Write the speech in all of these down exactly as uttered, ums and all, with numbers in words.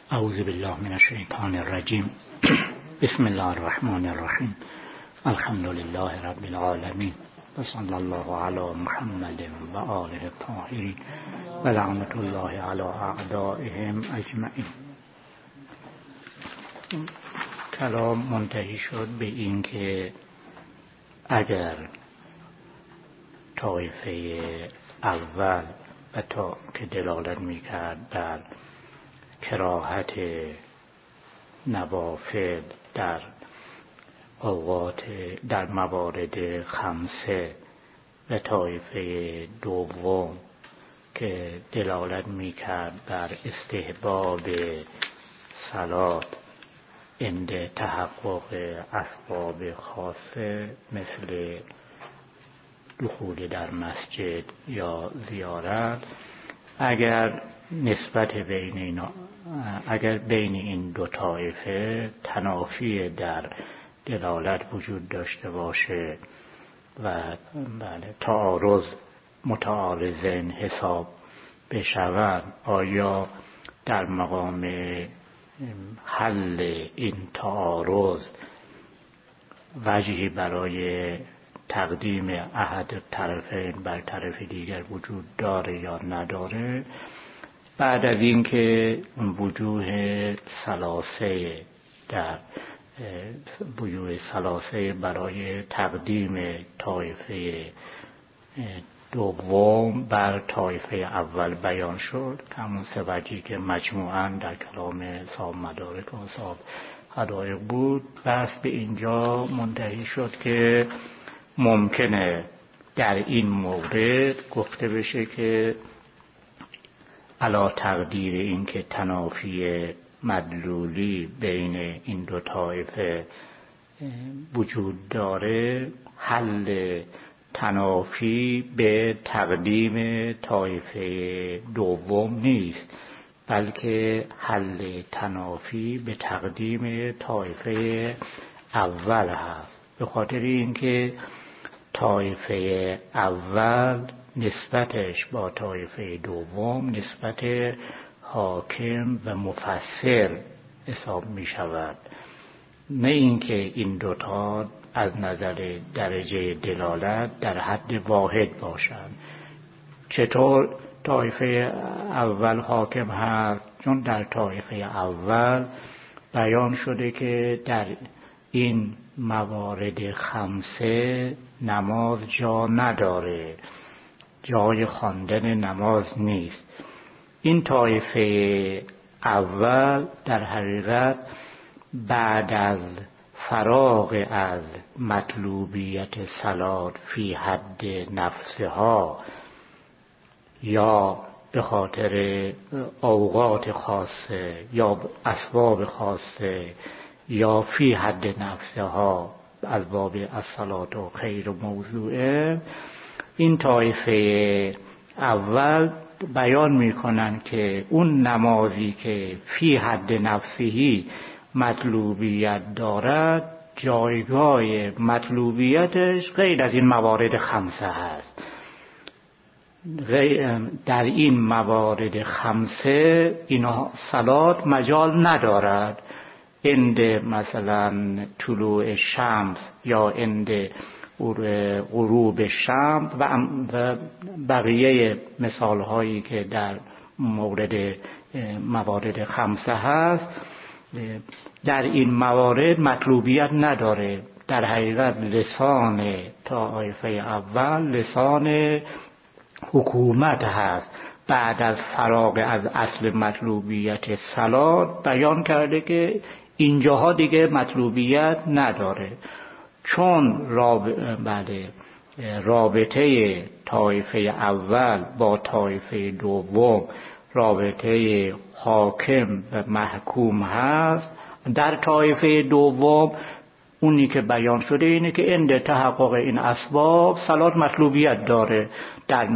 اعوذ بالله من الشیطان الرجیم. بسم الله الرحمن الرحیم. الحمد لله رب العالمین و صلی الله علی محمد و آله الطاهرین و لعنت الله علی اعدائهم اجمعین. کلام منتهی شد به این که اگر طایفه اول و تا که دلالت میکرد بر کراهت نوافل در اوقات در موارد خمسه و طایفه دوم که دلالت میکرد بر استحباب صلات عند تحقق اسباب خاصه مثل دخول در مسجد یا زیارت، اگر نسبت بین اینا اگر بین این دو طایفه تنافی در دلالت وجود داشته باشه و بله تعارض متعارضین حساب بشود، آیا در مقام حل این تعارض وجهی برای تقدیم احد طرفین بر طرف دیگر وجود داره یا نداره؟ بعد از اینکه وجوه ثلاثه در وجوه ثلاثه برای تقدیم طایفه دوم بر طایفه اول بیان شد، همون سه وجهی که مجموعاً در کلام صاحب مدارک و صاحب حدایق بود، بس به اینجا منتهی شد که ممکنه در این مورد گفته بشه که علا تقدیر این که تنافی مدلولی بین این دو طایفه وجود داره، حل تنافی به تقدیم طایفه دوم نیست، بلکه حل تنافی به تقدیم طایفه اول هست. به خاطر اینکه طایفه اول نسبتش با طایفه دوم نسبت حاکم و مفسر حساب می شود، نه اینکه این دوتا از نظر درجه دلالت در حد واحد باشند. چطور طایفه اول حاکم هست؟ چون در طایفه اول بیان شده که در این موارد خمسه نماز جا نداره، جای خواندن نماز نیست. این طایفه اول در حقیقت بعد از فراغ از مطلوبیت صلات فی حد نفسها یا به خاطر اوقات خاصه یا اسباب خاصه یا فی حد نفسها از باب الصلات و خیر موضوعه، این طایفه اول بیان میکنن که اون نمازی که فی حد نفسهی مطلوبیت دارد جایگاه مطلوبیتش غیر از این موارد خمسه هست. در این موارد خمسه اینا صلات مجال ندارد، عند مثلا طلوع شمس یا عند غروب شمس و بقیه مثال هایی که در مورد موارد خمسه هست، در این موارد مطلوبیت نداره. در حقیقت لسان طایفه اول لسان حکومت هست. بعد از فراغ از اصل مطلوبیت صلات بیان کرده که اینجاها دیگه مطلوبیت نداره، چون راب... بله رابطه طایفه اول با طایفه دوم رابطه حاکم و محکوم هست. در طایفه دوم اونی که بیان شده اینه که عند تحقق این اسباب صلات مطلوبیت داره. در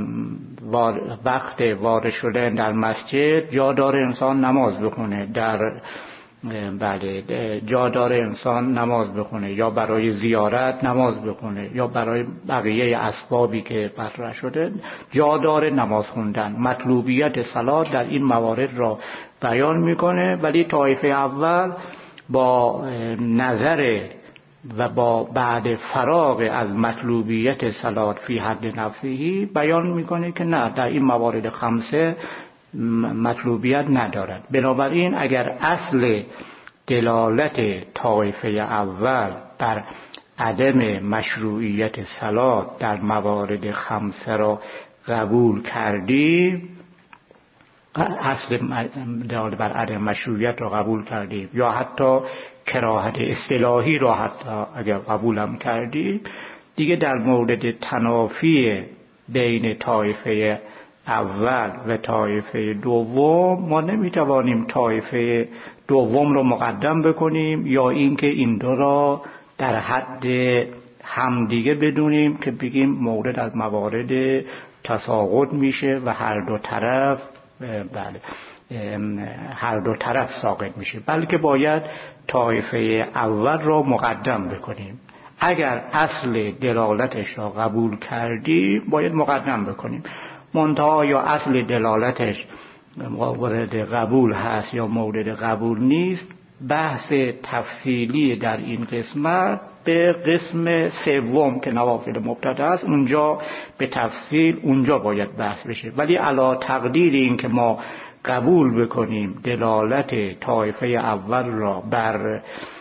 وقت وارد شدن در مسجد جا داره انسان نماز بخونه، در بله جا داره انسان نماز بخونه، یا برای زیارت نماز بخونه، یا برای بقیه اسبابی که مطرح شده جا داره نماز خوندن. مطلوبیت صلات در این موارد را بیان میکنه، ولی طایفه اول با نظر و با بعد فراغ از مطلوبیت صلات فی حد نفسهی بیان میکنه که نه، در این موارد خمسه مطلوبیت ندارد. بنابراین اگر اصل دلالت طایفه اول بر عدم مشروعیت صلات در موارد خمسه را قبول کردیم، اصل دلالت بر عدم مشروعیت را قبول کردیم یا حتی کراهت اصطلاحی را حتی اگر قبولم کردیم، دیگه در مورد تنافی بین طایفه اول و طایفه دوم ما نمیتوانیم طایفه دوم رو مقدم بکنیم یا اینکه این دو را در حد همدیگه بدونیم که بگیم مورد از موارد تساقط میشه و هر دو طرف بله هر دو طرف ساقط میشه، بلکه باید طایفه اول را مقدم بکنیم. اگر اصل دلالتش را قبول کردیم باید مقدم بکنیم. منتها یا اصل دلالتش مورد قبول هست یا مورد قبول نیست، بحث تفصیلی در این قسمت به قسم سوم که نوافل مبتدا است اونجا به تفصیل اونجا باید بحث بشه. ولی علی تقدیر این که ما قبول بکنیم دلالت طایفه اول را بر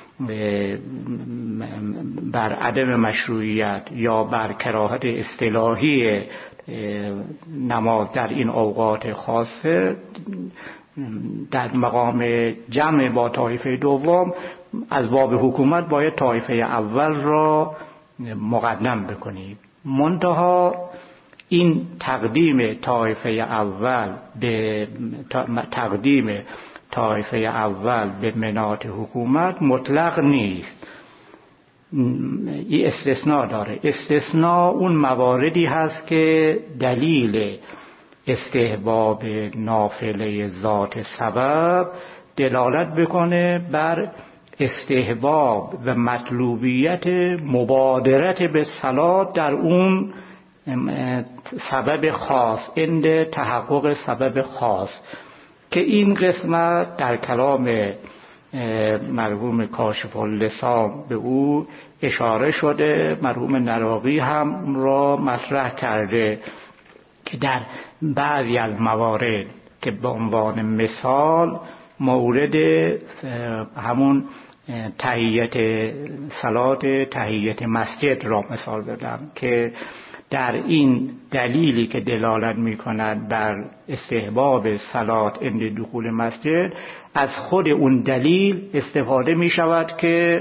بر عدم مشروعیت یا بر کراهت اصطلاحی نماز در این اوقات خاصه در مقام جمع با طایفه دوم از باب حکومت باید طایفه اول را مقدم بکنیم. منتها این تقدیم طایفه اول به تقدیم طایفه اول به مناط حکومت مطلق نیست، این استثناء داره. استثناء اون مواردی هست که دلیل استحباب نافله ذات سبب دلالت بکنه بر استحباب و مطلوبیت مبادرت به صلات در اون سبب خاص، عند تحقق سبب خاص، که این قسمت در کلام مرحوم کاشف اللسان به او اشاره شده، مرحوم نراقی هم را مطرح کرده که در بعضی از موارد که به عنوان مثال مورد همون تحیت صلات تحیت مسجد را مثال بدم که در این دلیلی که دلالت می کند بر استحباب صلات عند دخول مسجد، از خود اون دلیل استفاده می شود که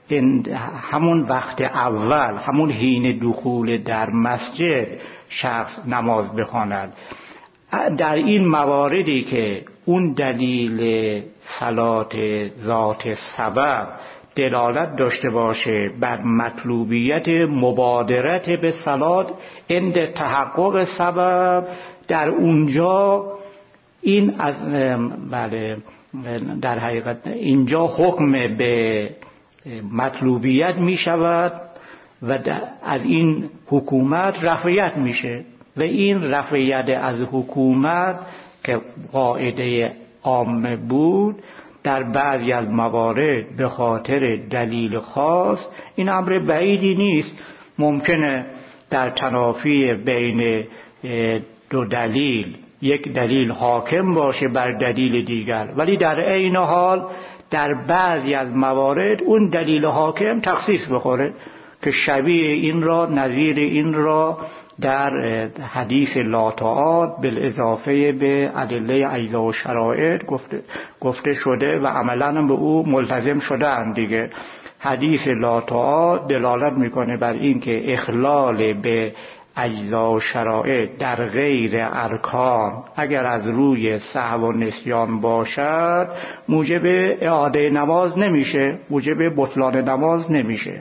همون وقت اول، همون حین دخول در مسجد شخص نماز بخواند. در این مواردی که اون دلیل صلات ذات سبب دلالت داشته باشه بر مطلوبیت مبادرت به صلات عند تحقق سبب، در اونجا این از بله در حقیقت اینجا حکم به مطلوبیت می شود و از این حکومت رفعیت میشه و این رفعیت از حکومت که قاعده عامه بود در بعضی از موارد به خاطر دلیل خاص، این امر بعیدی نیست، ممکنه در تنافی بین دو دلیل یک دلیل حاکم باشه بر دلیل دیگر، ولی در عین حال در بعضی از موارد اون دلیل حاکم تخصیص بخوره که شبیه این را نظیر این را در حدیث لا طاعات بالاضافه به ادله اجزا و شرایط گفته, گفته شده و عملاً به او ملتزم شدن دیگه. حدیث لا طاعات دلالت میکنه بر این که اخلال به اجزا و شرایط در غیر ارکان اگر از روی سهو و نسیان باشد موجب اعاده نماز نمیشه، موجب بطلان نماز نمیشه.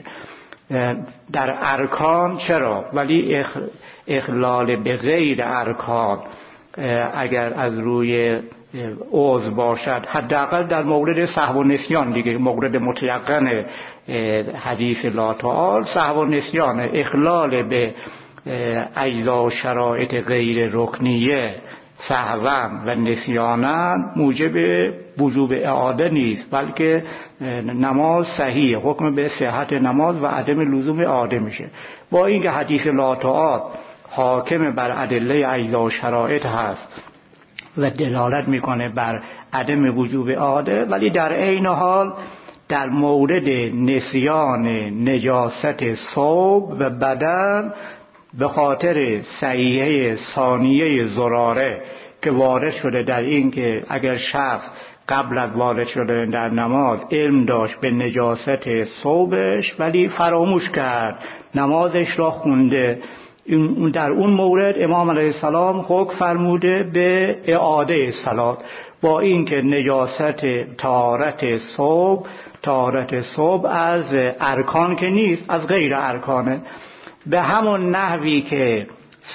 در ارکان چرا؟ ولی اخلال به غیر ارکان اگر از روی عضو باشد، حداقل در مورد سهو و نسیان دیگه، مورد متیقن حدیث لا تعال سهو و نسیان، اخلال به اجزا و شرایط غیر رکنیه سهوا و نسیانا موجب وجوب اعاده نیست، بلکه نماز صحیح، حکم به صحت نماز و عدم لزوم اعاده میشه. با اینکه حدیث لا تعاد حاکم بر ادله اجزا و شرایط هست و دلالت میکنه بر عدم وجوب اعاده، ولی در عین حال در مورد نسیان نجاست ثوب و بدن به خاطر صحیحه ثانیه زراره که وارد شده در این که اگر شخص قبل از وارد شده در نماز علم داشت به نجاست ثوبش ولی فراموش کرد نمازش را خونده، در اون مورد امام علیه السلام حکم فرموده به اعاده صلات، با اینکه نجاست طهارت ثوب طهارت ثوب از ارکان که نیست، از غیر ارکانه. به همون نحوی که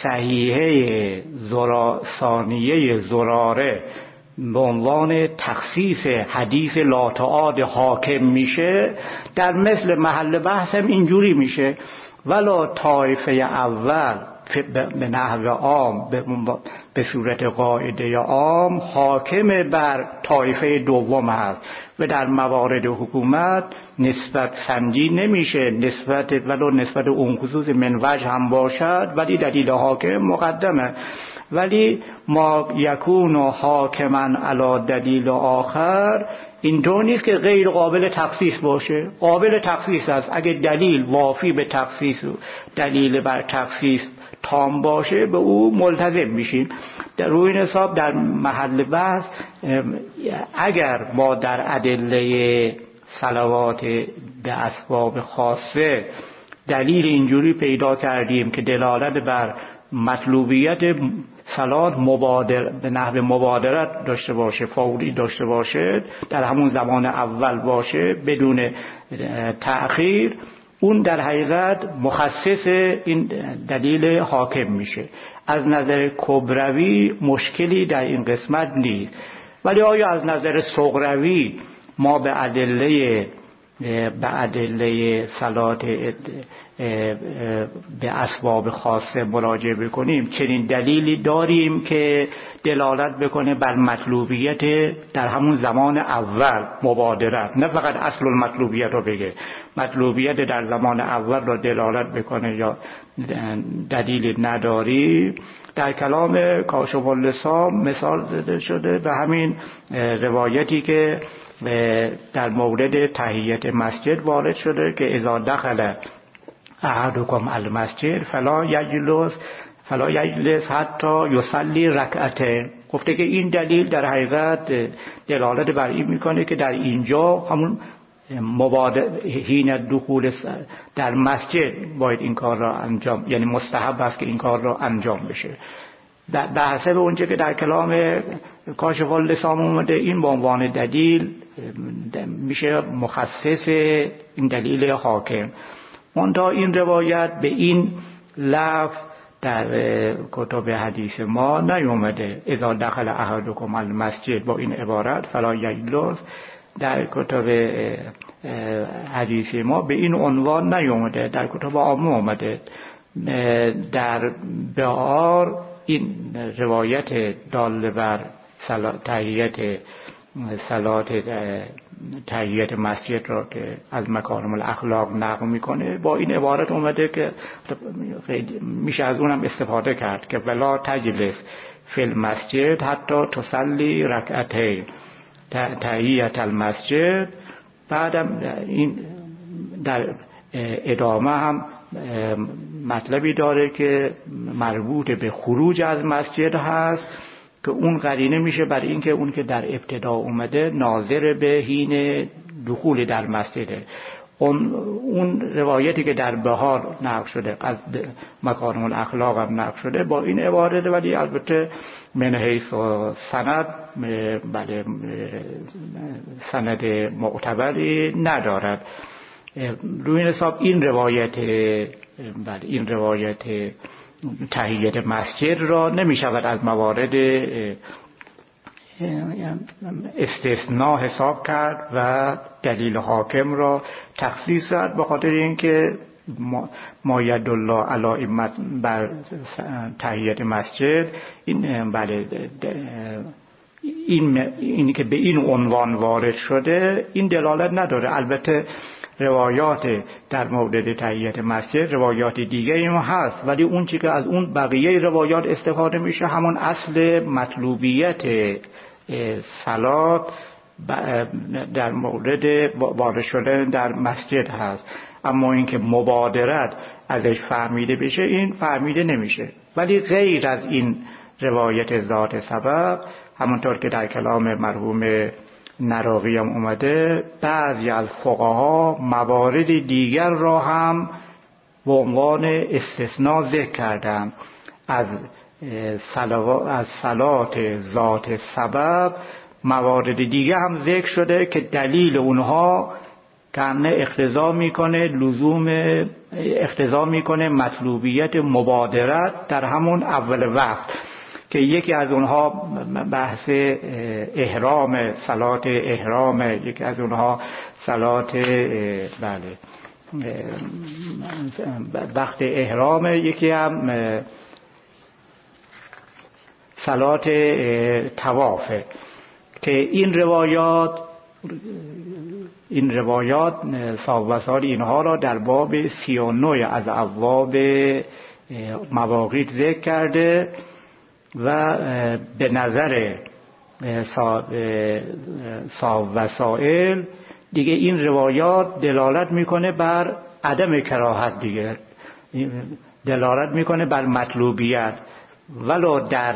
صحیحه زرا ثانیه زراره به عنوان تخصیص حدیث لا تعاد حاکم میشه، در مثل محل بحث هم اینجوری میشه. ولا طایفه اول به نحو عام به صورت قاعده عام حاکم بر طایفه دوم هست و در موارد حکومت نسبت سنجی نمیشه، نسبت ولو نسبت اون خصوص من وجه هم باشد ولی دلیل حاکم مقدمه. ولی ما یکون حاکما علی دلیل آخر اینطور نیست که غیر قابل تخصیص باشه، قابل تخصیص است. اگه دلیل وافی به تخصیص و دلیل بر تخصیص تام باشه به او ملتزم میشیم. در روی حساب در محل بحث اگر ما در ادله صلوات به اسباب خاصه دلیل اینجوری پیدا کردیم که دلالت بر مطلوبیت صلات مبادر به نحو مبادرت داشته باشه، فوری داشته باشه، در همون زمان اول باشه بدون تأخیر، اون در حقیقت مخصص این دلیل حاکم میشه. از نظر کبروی مشکلی در این قسمت نیست، ولی آیا از نظر صغروی ما به ادله به ادله صلات به اسباب خاصه مراجعه بکنیم؟ چنین دلیلی داریم که دلالت بکنه بر مطلوبیت در همون زمان اول مبادرت، نه فقط اصل المطلوبیت رو بگه، مطلوبیت در زمان اول رو دلالت بکنه یا دلیلی نداری؟ در کلام کاشف اللسان مثال زده شده به همین روایتی که در مورد تحیت مسجد وارد شده که اذا دخل احدکم المسجد فلا یجلس فلا یجلس حتی یصلی رکعتین. گفته که این دلیل در حقیقت دلالت بر این میکنه که در اینجا همون مبادر حین دخول در مسجد باید این کار را انجام، یعنی مستحب است که این کار را انجام بشه. به حسب اونچه که در کلام کاشف اللسان اومده این به عنوان دلیل میشه مخصص این دلیل حاکم. منتها این روایت به این لفظ در کتب حدیث ما نیومده اذا دخل احدکم المسجد با این عبارت فلا یجلس. در کتب حدیث ما به این عنوان نیومده، در کتب عامه اومده. در بهار این روایت دال بر تحییت صلات تحییت مسجد را که از مکارم الاخلاق نقل میکنه با این عبارت اومده که میشه از اونم استفاده کرد که ولا تجلس فی المسجد حتی تصلی رکعتین تحییت المسجد. بعدم این در ادامه هم مطلبی داره که مربوط به خروج از مسجد هست که اون قرینه میشه بر این که اون که در ابتدا اومده ناظر به حین دخول در مسجده. اون, اون روایتی که در بهار نقل شده از مکارم الاخلاق هم نقل شده با این عبارت، ولی البته من حیث و سند بله سند معتبری ندارد. روی حساب این روایت بله این روایت تحییت مسجد را نمی شود از موارد استثناء حساب کرد و دلیل حاکم را تخصیص کرد، به خاطر اینکه ما ید الله علی ائمت بر تحیت مسجد، این بله این اینی که به این عنوان وارد شده این دلالت نداره. البته روایات در مورد تحیت مسجد روایات دیگه هم هست، ولی اون چیزی که از اون بقیه روایات استفاده میشه همون اصل مطلوبیت صلات در مورد وارد شدن در مسجد هست. اما اینکه مبادرت ازش فهمیده بشه این فهمیده نمیشه. ولی غیر از این روایت ذات سبب، همونطور که در کلام مرحوم نراقی هم اومده، بعضی از فقها موارد دیگر را هم به عنوان استثناء ذکر کردن از از صلات ذات سبب. موارد دیگه هم ذکر شده که دلیل اونها کاملا اقتضا میکنه لزوم اقتضا میکنه مطلوبیت مبادرت در همون اول وقت، که یکی از اونها بحث احرام، صلات احرام، یکی از اونها صلات بله وقت احرام، یکی هم صلات طوافه. که این روایات این روایات صاحب وسائل اینها را در باب سی و نه از ابواب مواقیت ذکر کرده و به نظر صاحب وسائل دیگه این روایات دلالت میکنه بر عدم کراهت، دیگه دلالت میکنه بر مطلوبیت. ولو در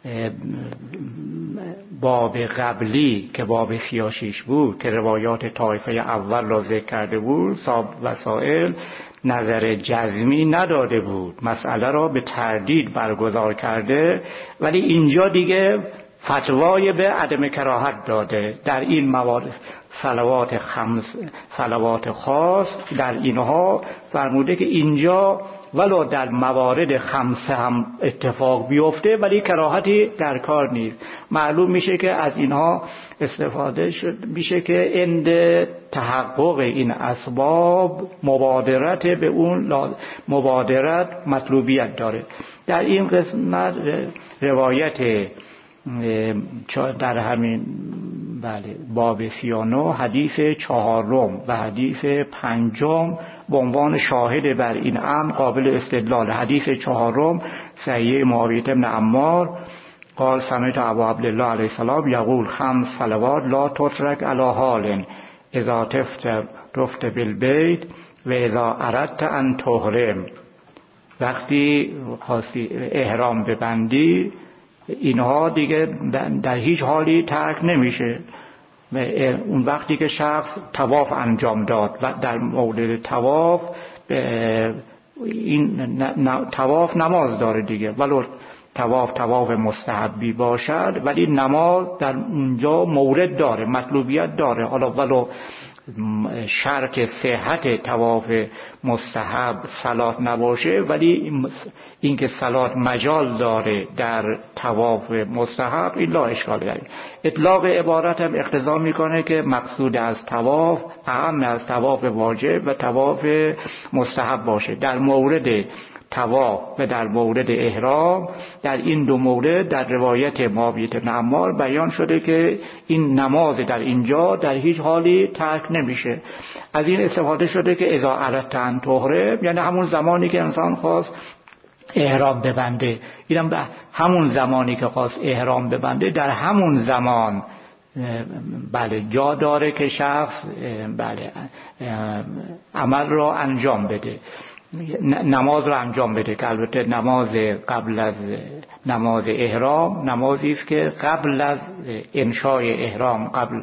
باب قبلی که باب سی و شش بود که روایات طایفه اول را ذکر کرده بود، صاحب وسائل نظر جزمی نداده بود، مسئله را به تردید برگزار کرده، ولی اینجا دیگه فتوای به عدم کراهت داده. در این موارد صلوات خمس، صلوات خاص، در اینها فرموده که اینجا ولو در موارد خمسه هم اتفاق بیفته ولی کراهتی در کار نیست. معلوم میشه که از اینها استفاده شد میشه که عند تحقق این اسباب مبادرت به اون مبادرت مطلوبیت داره. در این قسمت روایت در همین بله باب سی و نه حدیث چهارم و حدیث پنجم به عنوان شاهد بر این امر قابل استدلال. حدیث چهارم صحیح معاویه بن عمار قال سمعت ابا عبدالله علیه السلام یقول خمس صلوات لا تترک علی حال اذا تفت تفت بالبیت و اذا اردت ان تحرم. وقتی خواستی احرام ببندی اینها دیگه در هیچ حالی ترک نمیشه. اون وقتی که شخص طواف انجام داد و در مورد طواف این طواف نماز داره دیگه، ولو طواف طواف مستحبی باشد ولی نماز در اونجا مورد داره، مطلوبیت داره. حالا ولو شرط صحت طواف مستحب صلات نباشه، ولی اینکه صلات مجال داره در طواف مستحب این لا اشکال داره. اطلاق عبارت هم اقتضا میکنه که مقصود از طواف اهم از طواف واجب و طواف مستحب باشه. در مورد طواف و در مورد احرام، در این دو مورد در روایت معاویه بن عمار بیان شده که این نماز در اینجا در هیچ حالی ترک نمیشه. از این استفاده شده که اذا اردت ان تحرم، یعنی همون زمانی که انسان خواست احرام ببنده، اینم به همون زمانی که خواست احرام ببنده در همون زمان بله جا داره که شخص بله عمل را انجام بده، نماز را انجام بده. که البته نماز قبل از نماز احرام نمازی است که قبل از انشای احرام قبل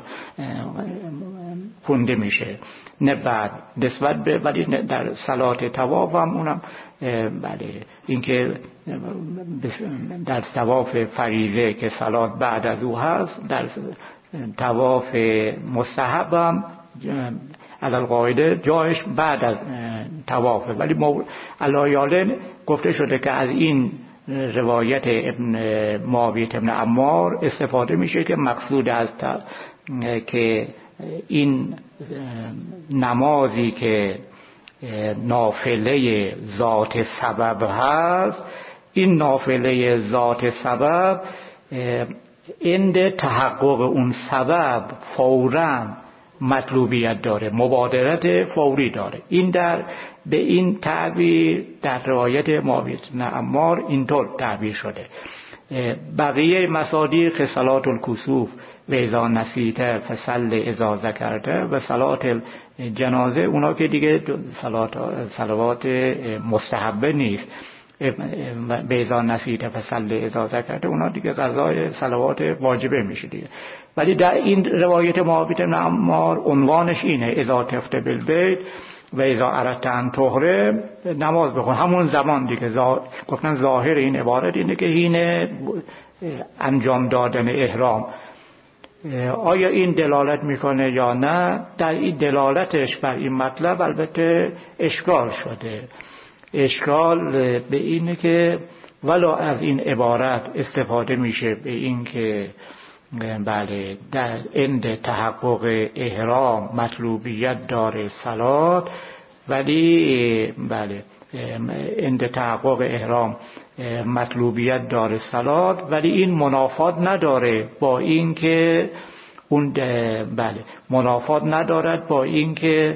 خونده میشه، نه بعد نسبت به. ولی در صلات طواف هم اونم بله اینکه در طواف فریضه که صلات بعد از او هست، در طواف مستحب هم علل قاعده جایش بعد از طوافه. ولی علایالن گفته شده که از این روایت ابن معاویه بن عمار استفاده میشه که مقصود از که این نمازی که نافله ذات سبب هست، این نافله ذات سبب عند تحقق اون سبب فوراً مطلوبیت داره، مبادرت فوری داره. این در به این تعبیر در روایت معاویه بن عمار اینطور تعبیر شده. بقیه مصادیق صلات الکسوف و اذا نسیت فصل اذا ذکرت و صلات جنازه، اونا که دیگه صلات صلوات مستحبه نیست، به اذا نسیت فصل اذا ذکرت اونا دیگه قضای صلوات واجبه میشه دیگه. ولی در این روایت معاویه بن عمار عنوانش اینه اذا تفت بالبیت و اذا اردت ان طهره، نماز بخون همون زمان دیگه. زا... گفتن ظاهر این عبارت اینه که حین انجام دادن احرام. آیا این دلالت میکنه یا نه؟ در این دلالتش بر این مطلب البته اشکال شده. اشکال به اینه که ولو از این عبارت استفاده میشه به این که بله در عند تحقق احرام مطلوبیت داره صلات، ولی بله عند تحقق احرام مطلوبیت داره صلات، ولی این منافات نداره با این که اون بله منافات ندارد با این که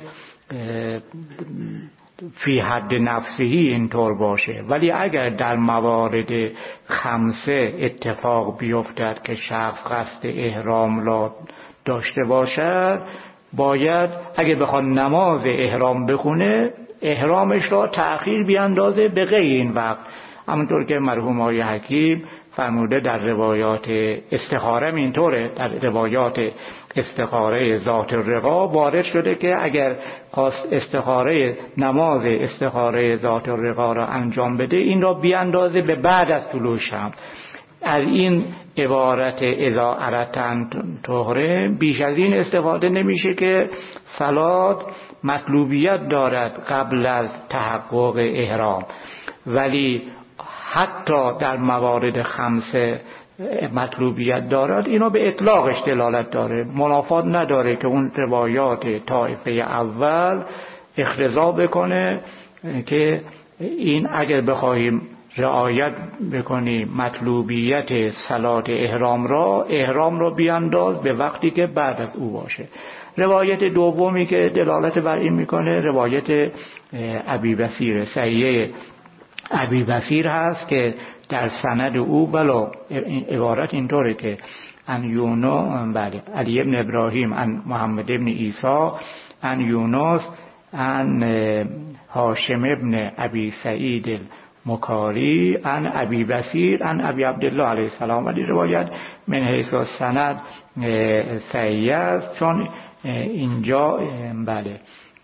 فی حد نفسهی اینطور باشه. ولی اگر در موارد خمسه اتفاق بیفتد که شخص قصد احرام را داشته باشد، باید اگه بخواد نماز احرام بخونه احرامش را تأخیر بیاندازه به غیر این وقت، همونطور که مرحوم آقای حکیم فرموده در روایات استخاره. اینطوره در روایات استخاره ذات الرقا وارد شده که اگر خواست استخاره نماز استخاره ذات الرقا را انجام بده این را بیاندازه به بعد از طلوع شمس. از این عبارت اذا اردت ان طهره بیش از این استفاده نمیشه که صلات مطلوبیت دارد قبل از تحقق احرام، ولی حتی در موارد خمسه مطلوبیت دارد. اینو به اطلاقش دلالت داره، منافات نداره که اون روایات طایفه اول اختزا بکنه که این اگر بخواهیم رعایت بکنیم مطلوبیت صلات احرام را، احرام را بیانداز به وقتی که بعد از او باشه. روایت دومی که دلالت بر این میکنه روایت ابی بصیر صحیح ابی بصیر هست که در سند او بلا این عبارت اینطوره که ان یونو بله علی ابن ابراهیم ان محمد ابن عیسی ان یونس ان هاشم ابن ابی سعید مکاری ان ابی بصیر ان ابی عبدالله علیه السلام. ولی روایت من حیث سند صحیح است، چون اینجا بله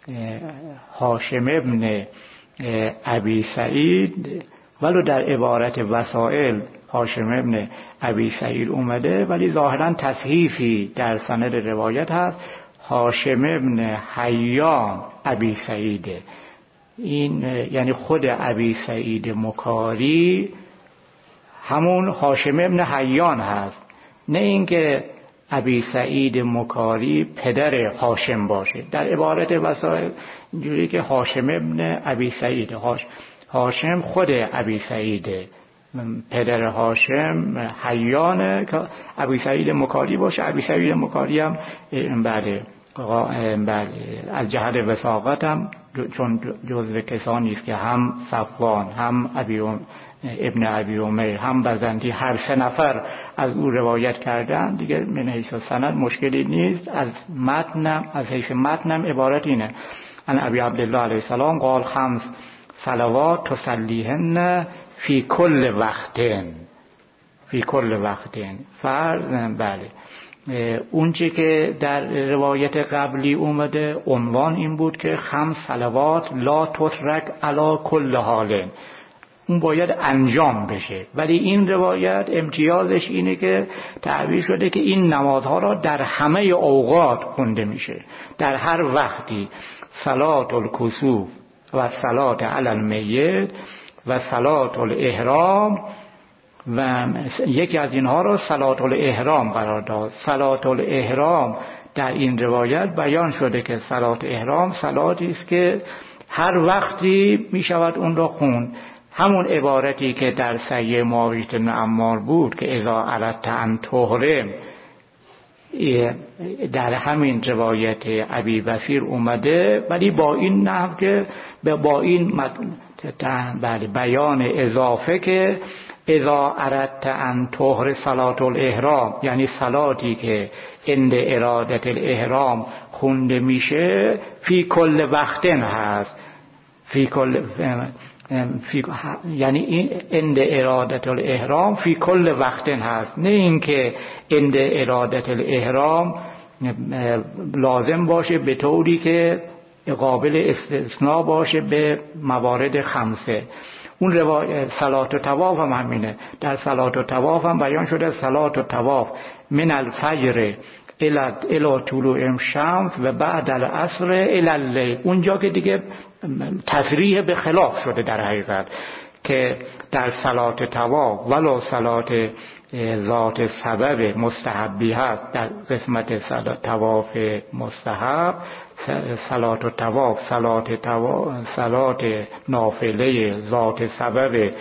هاشم ابن ابی سعید ولو در عبارت وسائل هاشم ابن ابی سعید اومده، ولی ظاهرا تصحیفی در سند روایت هست هاشم ابن حیان ابی سعیده. این یعنی خود ابی سعید مکاری همون هاشم ابن حیان هست، نه اینکه ابی سعید مکاری پدر هاشم باشه. در عبارت وسائل اینجوری که هاشم ابن ابی سعید، هاش هاشم خود ابی سعیده، پدر هاشم حیانه که ابی سعید مکاری باشه. ابی سعید مکاری هم بله بله از جهت وثاقت هم چون جزو کسانی است که هم صفوان هم ابی ابن ابی امیر هم بزنتی هر سه نفر از او روایت کردن، دیگه من حیث سند مشکلی نیست. از متنم از حیث متنم عبارت اینه ان ابی عبدالله علیه السلام قال خمس صلوات تصلیهن فی کل وقتن فی کل وقتن فرض بله اون چی که در روایت قبلی اومده عنوان این بود که خمس صلوات لا تترک علی کل حال، اون باید انجام بشه. ولی این روایت امتیازش اینه که تعبیر شده که این نمازها را در همه اوقات خونده میشه، در هر وقتی. صلات الکسوف و صلات علی المیت و صلات الاحرام، و یکی از اینها را صلات الاحرام قرار داد. صلات الاحرام در این روایت بیان شده که صلات احرام صلاتی است که هر وقتی می شود اون را خوند. همون عبارتی که در صحیح معاویه بن عمار بود که اذا اردت ان تحرم، در همین روایت ابی بصیر اومده، ولی با این نحو که با این بله بیان اضافه که اذا اردت ان طهر صلات الاحرام، یعنی صلاتی که عند ارادت الاحرام خونده میشه فی کل وقتن هست، فی کل فی یعنی این عند ارادت الاحرام فی کل وقتن هست، نه اینکه عند ارادت الاحرام لازم باشه به طوری که قابل استثناء باشه به موارد خمسه. اون روایت صلات و طواف هم همینه. در صلات و طواف هم بیان شده صلات و طواف من الفجر الی طلوع الشمس و بعد العصر الی اللیل. اونجا که دیگه تصریح به خلاف شده در حقیقت که در صلات طواف ولو صلات ذات سبب مستحبی هست، در قسمت صلات طواف مستحب صلات و طواف صلات طواف صلات نافله ذات سبب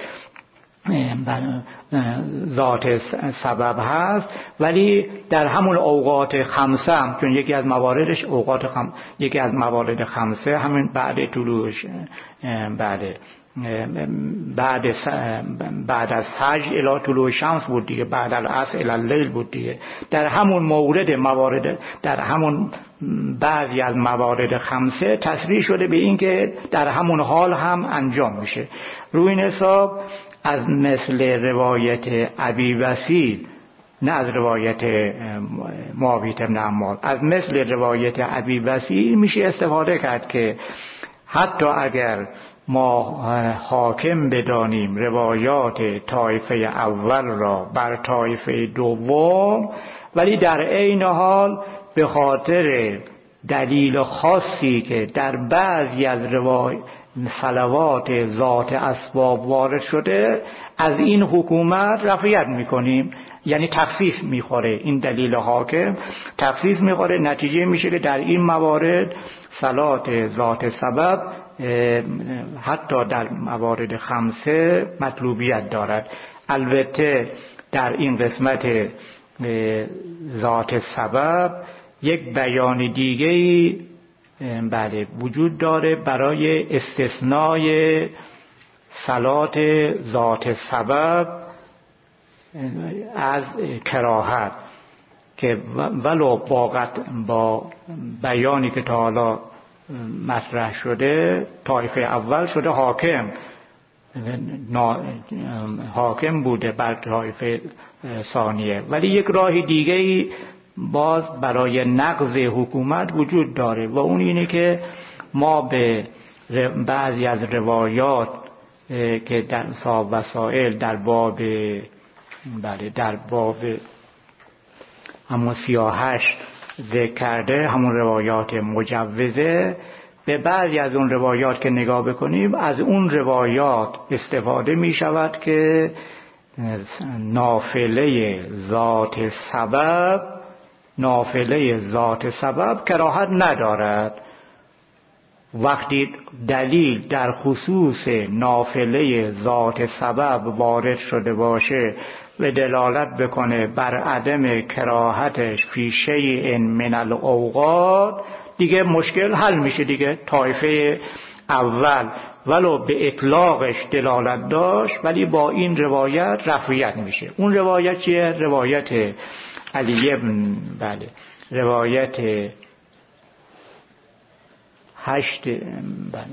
ذات سبب هست، ولی در همون اوقات خمسه هم، چون یکی از مواردش اوقات خم... یکی از موارد خمسه همین بعد طلوعش بعد بعد بعد از فجر الی طلوع شمس بود دیگه، بعد العصر الی اللیل بود دیگه. در همون مورد موارد در همون بعضی از موارد خمسه تصریح شده به این که در همون حال هم انجام میشه. روی این حساب از مثل روایت ابی بصیر، نه از روایت معاویه بن عمار، از مثل روایت ابی بصیر میشه استفاده کرد که حتی اگر ما حاکم بدانیم روایات طایفه اول را بر طایفه دوم، ولی در عین حال به خاطر دلیل خاصی که در بعضی از روایات صلوات ذات اسباب وارد شده از این حکومت رفعیت میکنیم، یعنی تخصیص میخوره. این دلیل حاکم تخصیص میخوره، نتیجه میشه که در این موارد صلات ذات سبب حتی در موارد خمسه مطلوبیت دارد. البته در این قسمت ذات سبب یک بیان دیگه‌ای بله وجود داره برای استثنای صلات ذات سبب از کراهت، که ولو باقت با بیانی که تا حالا مطرح شده طایفه اول شده حاکم حاکم بوده بر طایفه ثانیه، ولی یک راه دیگه‌ای باز برای نقض حکومت وجود داره و اون اینه که ما به بعضی از روایات که در صاحب وسائل در باب بله در باب همون سیاهش ذکر کرده، همون روایات مجوزه، به بعضی از اون روایات که نگاه بکنیم از اون روایات استفاده می شود که نافله ذات سبب نافله ذات سبب کراهت ندارد. وقتی دلیل در خصوص نافله ذات سبب وارد شده باشه و دلالت بکنه بر عدم کراهتش فی شیء من الاوقات، دیگه مشکل حل میشه دیگه. طایفه اول ولو به اطلاقش دلالت داشت ولی با این روایت رفعیت میشه. اون روایت چیه؟ روایت علی ابن بله روایت هشت بله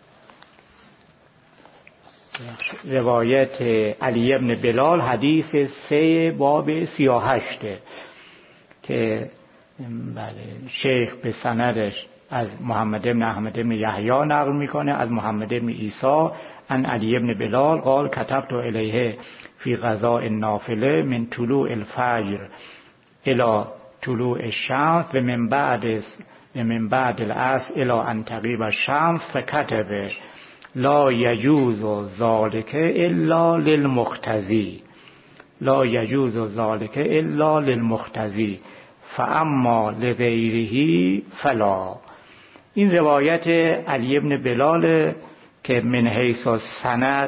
روایت علی ابن بلال حدیث سه باب سی و هشته که بله شیخ به سندش از محمد ابن احمد ابن یحیی نقل میکنه از محمد ابن عیسی عن علی ابن بلال قال كتبت الیه فی قضاء النافله من طلوع الفجر الى طلوع الشمس و من بعد و من بعد العصر الى ان تغیب الشمس فكتب لا يجوز ذلك الا للمقتضی لا يجوز ذلك الا للمقتضی فاما لغیره فلا. این روایت علی ابن بلال که من حیث السند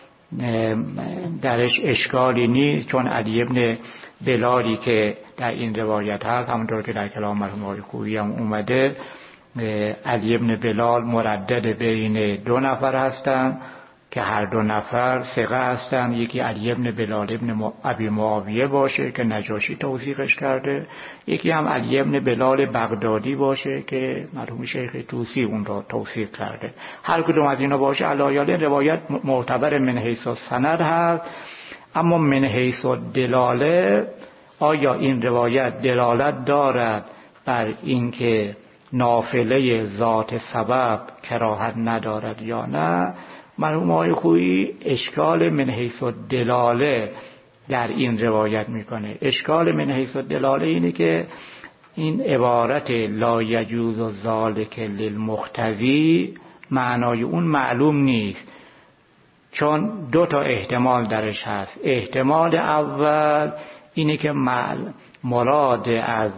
درش اشکالی نیست، چون علی ابن بلالی که در این روایت هست همونطور که در کلام مرحوم آقای خویی هم اومده، علی ابن بلال مردد بین دو نفر هستند که هر دو نفر ثقه هستند. یکی علی ابن بلال ابن ابی معاویه باشه که نجاشی توثیقش کرده، یکی هم علی ابن بلال بغدادی باشه که مرحوم شیخ طوسی اون را توثیق کرده. هر کدوم از اینا باشه علایال روایت معتبر من حیث السند هست. اما من حیث الدلاله، آیا این روایت دلالت دارد بر اینکه نافله ذات سبب کراهت ندارد یا نه؟ مرحوم آقای خویی اشکال من حیث الدلاله در این روایت میکنه. اشکال من حیث الدلاله اینه که این عبارت لا یجوز ذالک للمقتضی معنای اون معلوم نیست، چون دو تا احتمال درش هست. احتمال اول اینه که مراد از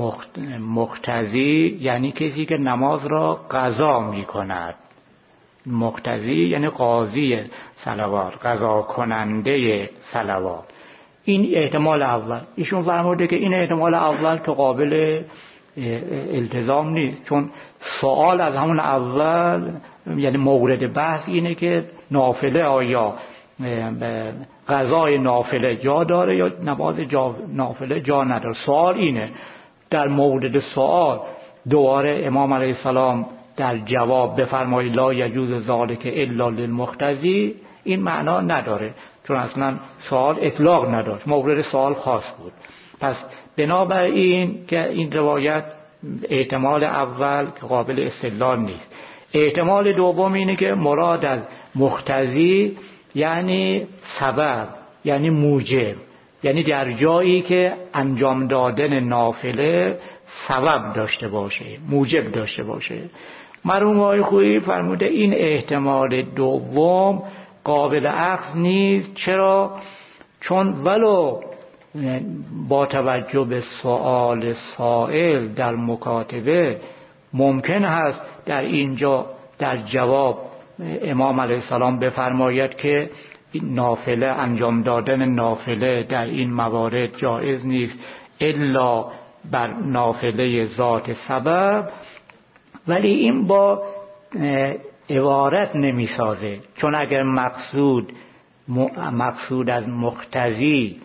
مقتضی یعنی کسی که نماز را قضا می کند. مقتضی یعنی قاضی صلوات، قضا کننده صلوات. این احتمال اول. ایشون فرموده که این احتمال اول که قابل التزام نیست، چون سوال از همون اول یعنی مورد بحث اینه که نافله آیا قضای نافله جا داره یا نماز جا نافله جا نداره. سوال اینه. در مورد سوال دوباره امام علیه السلام در جواب بفرمایید لا یجوز ذالک الا للمقتضی، این معنا نداره، چون اصلا سوال اطلاق نداشت، مورد سوال خاص بود. پس بنابراین که این روایت احتمال اول که قابل استدلال نیست. احتمال دوم اینه که مراد از مقتضی یعنی سبب، یعنی موجب، یعنی در جایی که انجام دادن نافله سبب داشته باشه، موجب داشته باشه. مرحوم آقای خویی فرموده این احتمال دوم قابل اخذ نیست. چرا؟ چون ولو با توجه به سوال سائل در مکاتبه ممکن هست در اینجا در جواب امام علیه السلام بفرماید که نافله انجام دادن نافله در این موارد جایز نیست الا بر نافله ذات سبب، ولی این با عبارت نمی سازه. چون اگر مقصود مقصود از مقتضی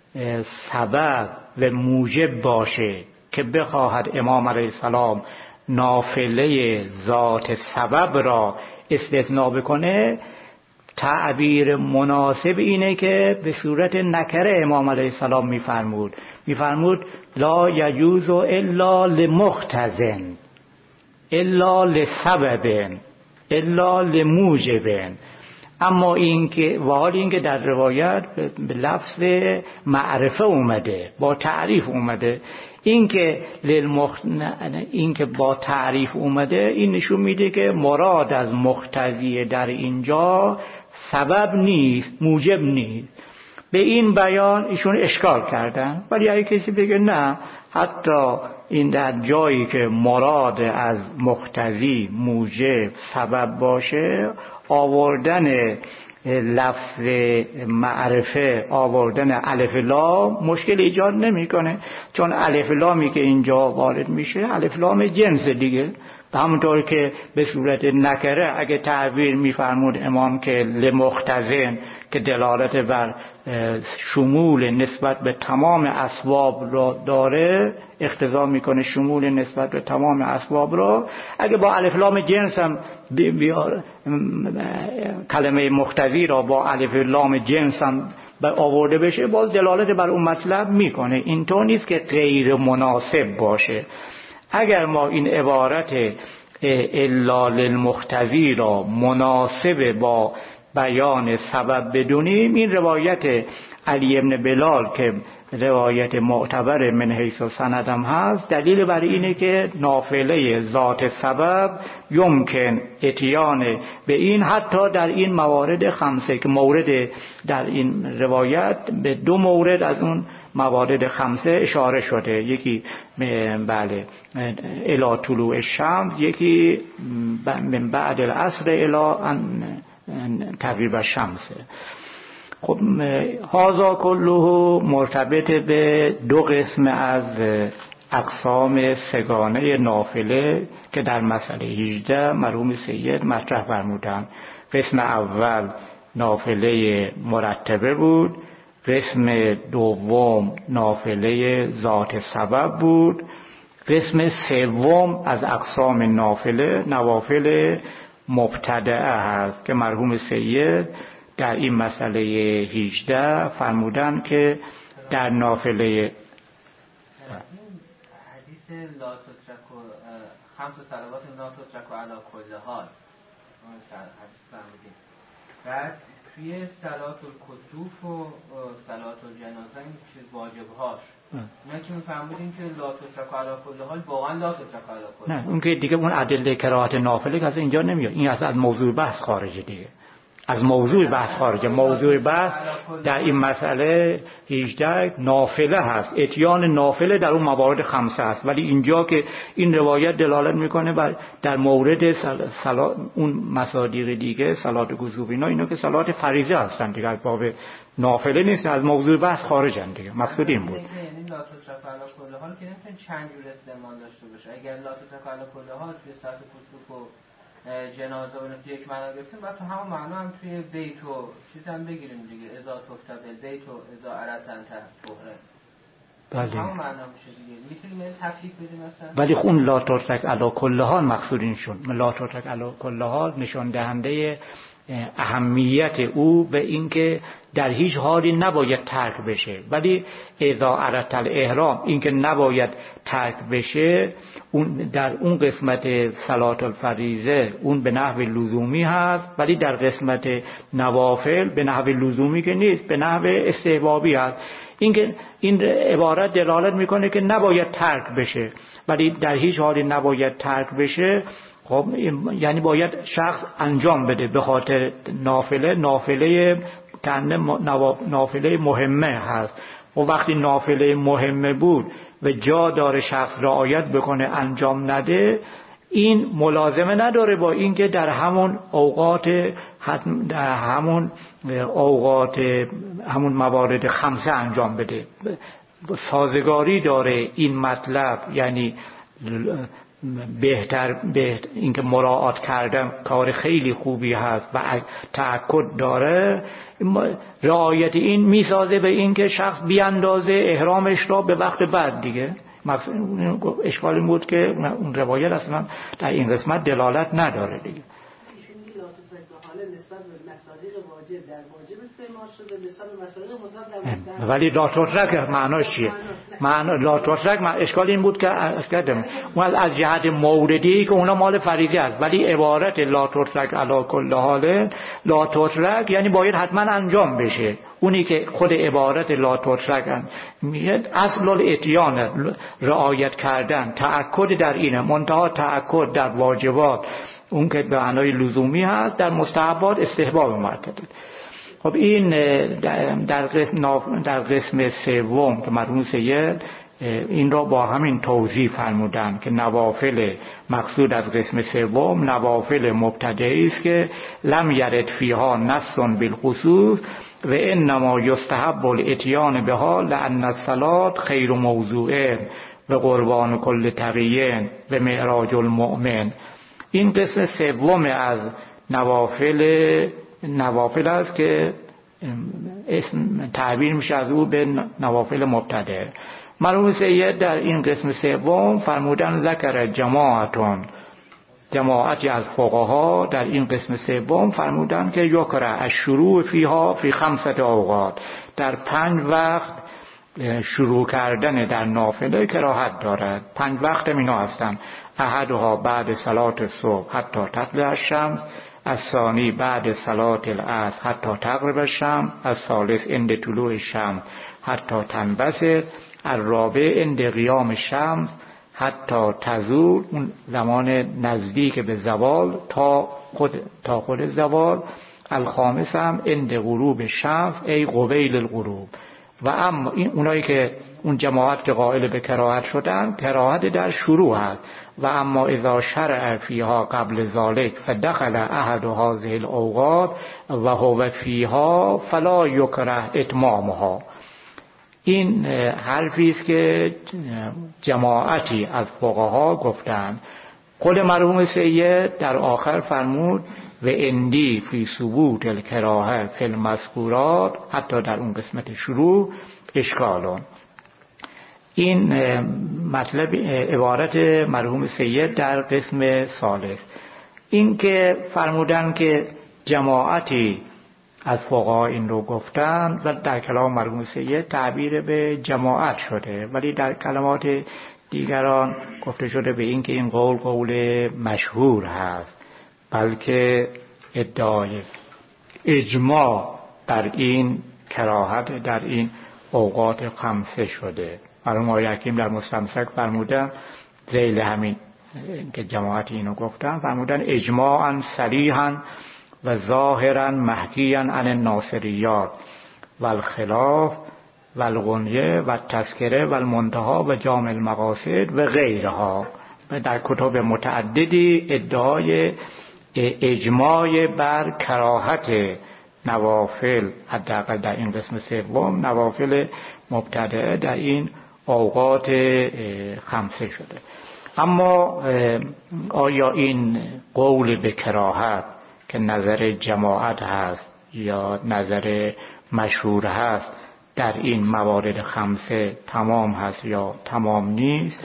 سبب و موجب باشه که بخواهد امام علیه السلام نافله ذات سبب را استثناء بکنه، تعبیر مناسب اینه که به صورت نکره امام علیه السلام میفرمود میفرمود لا یجوز الا لمقتضن الا لسبب الا لموجب. اما این که و حال این که در روایت به لفظ معرفه اومده، با تعریف اومده، این که للمخ... این که با تعریف اومده این نشون میده که مراد از مقتضی در اینجا سبب نیست، موجب نیست. به این بیان ایشون اشکال کردن. ولی اگه کسی بگه نه، حتی این در جایی که مراد از مقتضی موجب سبب باشه، آوردن لفظ معرفه، آوردن الف لام مشکل ایجاد نمیکنه، چون الف لامی که اینجا وارد میشه الف لام جنس دیگه. همونطور که به صورت نکره اگه تعبیر میفرمود امام که لمقتضن که دلالت بر شمول نسبت به تمام اسباب را داره، اقتضا میکنه شمول نسبت به تمام اسباب را، اگه با الف لام جنس هم بیار کلمه مقتضی را با الف لام جنس هم آورده بشه، باز دلالت بر اون مطلب میکنه. اینطور نیست که غیر مناسب باشه. اگر ما این عبارت الا للمقتضی را مناسب با بیان سبب بدونیم، این روایت علی ابن بلال که روایت معتبر من حیث سندم هست، دلیل بر اینه که نافله ذات سبب یمکن اتیان به این حتی در این موارد خمسه که مورد در این روایت به دو مورد از اون موارد خمسه اشاره شده، یکی بله الی طلوع الشمس، یکی من بعد العصر الی تغیب الشمس. خب هذا کله مرتبط به دو قسم از اقسام سگانه نافله که در مسئله هجده مرحوم سید مطرح فرمودند. قسم اول نافله مرتبه بود، قسم دوم نافله ذات سبب بود، قسم سوم از اقسام نافله نوافل مبتدعه هست که مرحوم سید در این مسئله هجده فرمودن که در نافله حدیث لا تترک خمس صلوات لا تترک علی کل حال حدیث فرمودیم. بعد توی صلات الکسوف و صلات الجنازه این چیز واجبهاش نه که میفرمودیم که لا تترک علی کل حال واقعا لا تترک علی کل حال، نه اون که دیگه اون ادله کراهت نافله که از اینجا نمیاد، این از از موضوع بحث خارجه دیگه، از موضوع بحث خارجه. موضوع بحث در این مسئله هجده نافله هست، اتیان نافله در اون موارد خمسه هست، ولی اینجا که این روایت دلالت میکنه بر در مورد صلات اون مصادیق دیگه صلات کسوف اینا اینا که صلات فریضه هستن دیگه، از باب نافله نیست، از موضوع بحث خارجن دیگه. مقصود این بود. یعنی لا تترک علی کل حال که نمیتونه چند جور استعمال داشته باشه. اگر لا تترک علی کل حال توی صلات کسوف و جنازه اون که یک معنا گرفتیم، بعد تو همون معنا هم توی بیت و چیز هم بگیریم دیگه، اذا تفتح بیت و اذا اردت ان تطهر، بله همون معنا میشه دیگه. میتونیم این تفکیک بدیم مثلا، ولی خون لا تترک علی کل حال مقصود این شد. لا تترک علی کل حال نشان دهنده اهمیت او به اینکه در هیچ حالی نباید ترک بشه، ولی اذا اردت الاحرام اینکه نباید ترک بشه اون در اون قسمت صلات الفریضه اون به نحو لزومی هست، ولی در قسمت نوافل به نحو لزومی که نیست، به نحو استحبابی هست. اینکه این عبارت دلالت میکنه که نباید ترک بشه، ولی در هیچ حالی نباید ترک بشه. خب یعنی باید شخص انجام بده به خاطر نافله نافله کنه نافله مهمه هست و وقتی نافله مهمه بود و جا داره شخص رعایت بکنه انجام نده، این ملازمه نداره با اینکه در همون اوقات در همون اوقات همون موارد خمسه انجام بده. سازگاری داره این مطلب، یعنی بهتر بهتر اینکه مراعات کردن کار خیلی خوبی هست و تأکد داره. رعایت این میسازه به اینکه شخص بیاندازه احرامش را به وقت بعد دیگه. اشکال این بود که اون روایت اصلا در این قسمت دلالت نداره دیگه. ولی لا تترک معناش چیه؟ معنا لا تترک اشکال این بود که اسکدم اون از جهت موردی که اونا مال فریضه است، ولی عبارت لا تترک علی کل حال، لا تترک یعنی باید حتما انجام بشه. اونی که خود عبارت لا تترک میگه اصل الاتیان رعایت کردن، تأکد در اینه، منتها تأکد در واجبات اون که به معنای لزومی هست، در مستحبات استحباب مرتبه. خب این در قسم در قسم سوم که مرحوم سید این را با همین توضیح فرمودن که نوافل مقصود از قسم سوم نوافل مبتدعی است که لم یرد فیها نص بالخصوص و انما یستحب الاتیان بها لان الصلاه خیر موضوع و قربان کل تقی و معراج المؤمن. این قسم سوم از نوافل نوافل است که اسم تعبیر میشه از او به نوافل مبتدع. مرحوم سید در این قسم سوم فرمودن ذکر جماعتون جماعتی از فقها در این قسم سوم فرمودن که یکره الشروع فیها فی خمسه اوقات، در پنج وقت شروع کردن در نافله کراهت دارد. پنج وقت اینا هستن: احدها بعد صلات الصبح حتی تطلع الشمس، الثانی بعد صلات العصر حتی تغرب الشمس، الثالث عند طلوع الشمس حتی تنبسط، الرابع عند قیام شمس حتی تزول، اون زمان نزدیک به زوال تا خود تا خود زوال. الخامس هم عند غروب شمس ای قبیل الغروب. و اما این اونایی که اون جماعت که قائل به کراهت شدن، کراهت در شروع هست. و اما اذا شرع فیها قبل ذلك فدخل احد هذه الاوقات و هو فیها فلا یکره اتمامها. این حرفی است که جماعتی از فقها گفتند. قول مرحوم سید در آخر فرمود و اندی فی ثبوت الکراهه فی المذکورات، حتی در اون قسمت شروع اشکالون. این مطلب عبارت مرحوم سید در قسم ثالث. این که فرمودن که جماعتی از فقها این رو گفتن و در کلام مرحوم سید تعبیر به جماعت شده، ولی در کلمات دیگران گفته شده به این که این قول قول مشهور هست، بلکه ادعای اجماع در این کراهت در این اوقات خمسه شده. مرحوم آقای حکیم در مستمسک فرمودن ذیل همین که جماعت اینو گفتن، فرمودن اجماعا صریحا و ظاهرا محکیا عن الناصریات و الخلاف و الغنیه و التذکره و المنتهى و جامع المقاصد و غیرها. در کتب متعددی ادعای اجماع بر کراهت نوافل، حداقل در این قسم سوم نوافل مبتدعه در این اوقات خمسه شده. اما آیا این قول به کراهت که نظر جماعت هست یا نظر مشهور هست در این موارد خمسه تمام هست یا تمام نیست؟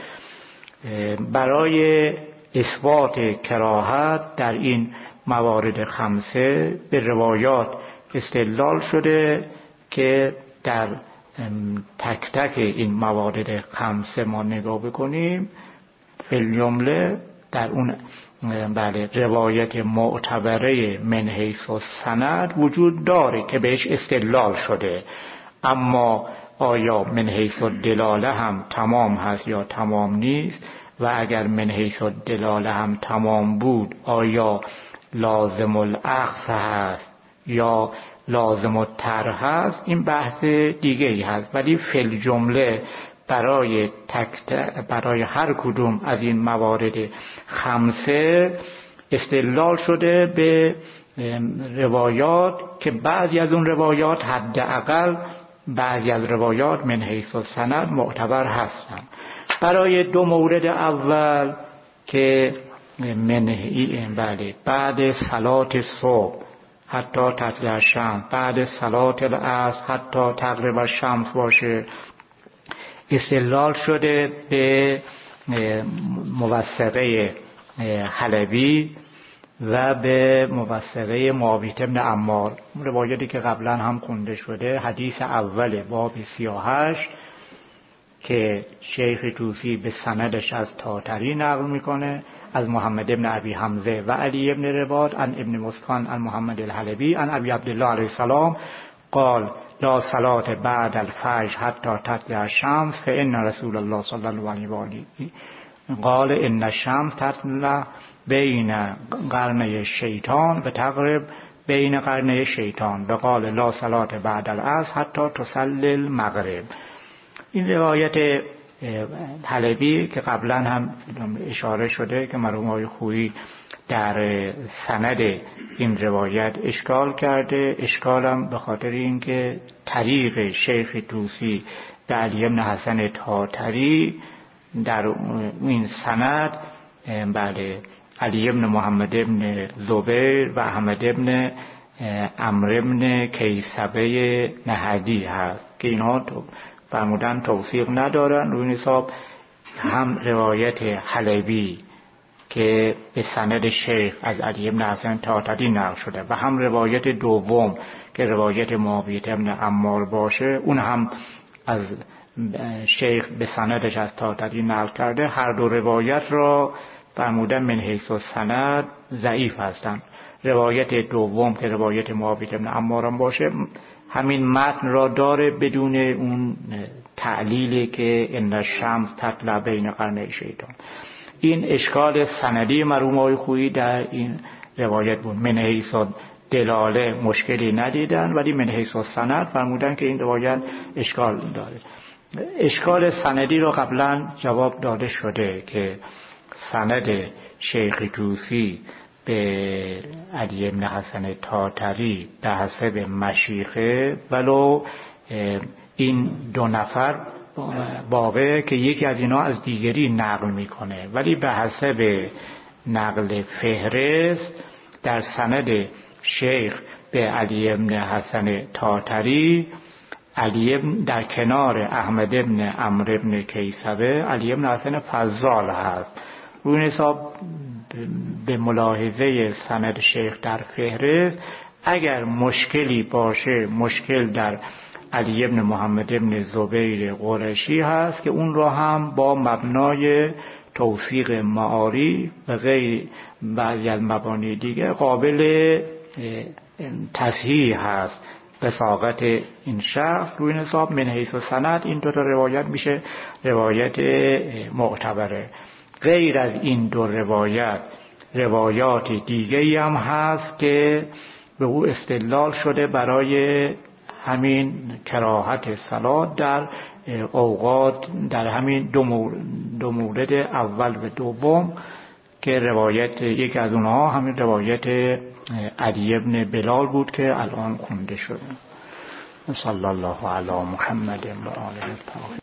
برای اثبات کراهت در این موارد خمسه به روایات استدلال شده که در تک تک این موارد خمسه ما نگاه بکنیم، فی الجمله در اون بله روایت معتبره من حیث السند وجود داره که بهش استدلال شده. اما آیا من حیث الدلاله هم تمام هست یا تمام نیست؟ و اگر من حیث الدلاله هم تمام بود آیا لازم الاخذ هست یا لازم الطرح هست؟ این بحث دیگه ای هست. ولی فی الجمله برای تک برای هر کدوم از این موارد خمسه استدلال شده به روایات که بعضی از اون روایات حداقل بعضی از روایات من حیث السند معتبر هستند. برای دو مورد اول که منهی بله بعد صلات صبح حتی تطلع الشمس، بعد صلات العصر حتی تغرب الشمس باشه، استدلال شده به موثقه حلبی و به موثقه معاویه بن عمار، روایتی که قبلا هم خونده شده. حدیث اول باب سی و هشت که شیخ طوسی به سندش از طاطری نقل میکنه از محمد ابن ابی حمزه و علی ابن رباط عن ابن مسکان عن محمد الحلبی عن ابی عبدالله علیه السلام قال لا صلاة بعد الفجر حتی تطلع الشمس فإن رسول الله صلی الله علیه و آله قال ان الشمس تطلع بین قرنی الشیطان و تغرب بین قرنی الشیطان و قال لا صلاة بعد العصر حتی تصلی المغرب. این روایت حلبی که قبلا هم اشاره شده که مرحوم آقای خویی در سند این روایت اشکال کرده. اشکالم به خاطر اینکه طریق شیخ طوسی به علی بن حسن طاطری در این سند بله علی بن محمد بن زبیر و احمد بن عمرو بن کیسبه نهدی هست که اینها تو فرمودن توثیق ندارن. روی حساب هم روایت حلبی که به سند شیخ از علی بن حسن طاطری نقل شده و هم روایت دوم که روایت معاویه بن عمار باشه اون هم از شیخ به سندش از طاطری نقل کرده، هر دو روایت را فرمودن من حیث السند ضعیف هستند. روایت دوم که روایت معاویه بن عمار باشه همین متن را داره بدون اون تعلیلی که ان الشمس تطلع بین قرنی شیطان. این اشکال سندی مرحوم آقای خویی در این روایت بود. من حیث دلاله مشکلی ندیدن، ولی من حیث سند فرمودن که این روایت اشکال داره. اشکال سندی را قبلا جواب داده شده که سند شیخ توسی به علی بن حسن تاتری به حسب مشیخه، ولو این دو نفر بابه که یکی از اینا از دیگری نقل میکنه، ولی به حسب نقل فهرست در سند شیخ به علی بن حسن تاتری، علی در کنار احمد بن عمرو بن کیسوه علی بن حسن فضال هست. روی حساب به ملاحظه سند شیخ در فهرست اگر مشکلی باشه، مشکل در علی بن محمد بن زبیر قرشی هست که اون را هم با مبنای توثیق معاری و غیر بعضی از مبانی دیگه قابل تصحیح هست. بساقت این شخص روی حساب من حیث سند این دو تا روایت میشه روایت معتبره. غیر از این دو روایت روایات دیگه‌ای هم هست که به او استدلال شده برای همین کراهت صلات در اوقات، در همین دو مورد اول و دوم که روایت یک از اونها همین روایت علی بن بلال بود که الان خونده شده. صلی الله علی محمد و آله الطاهرین.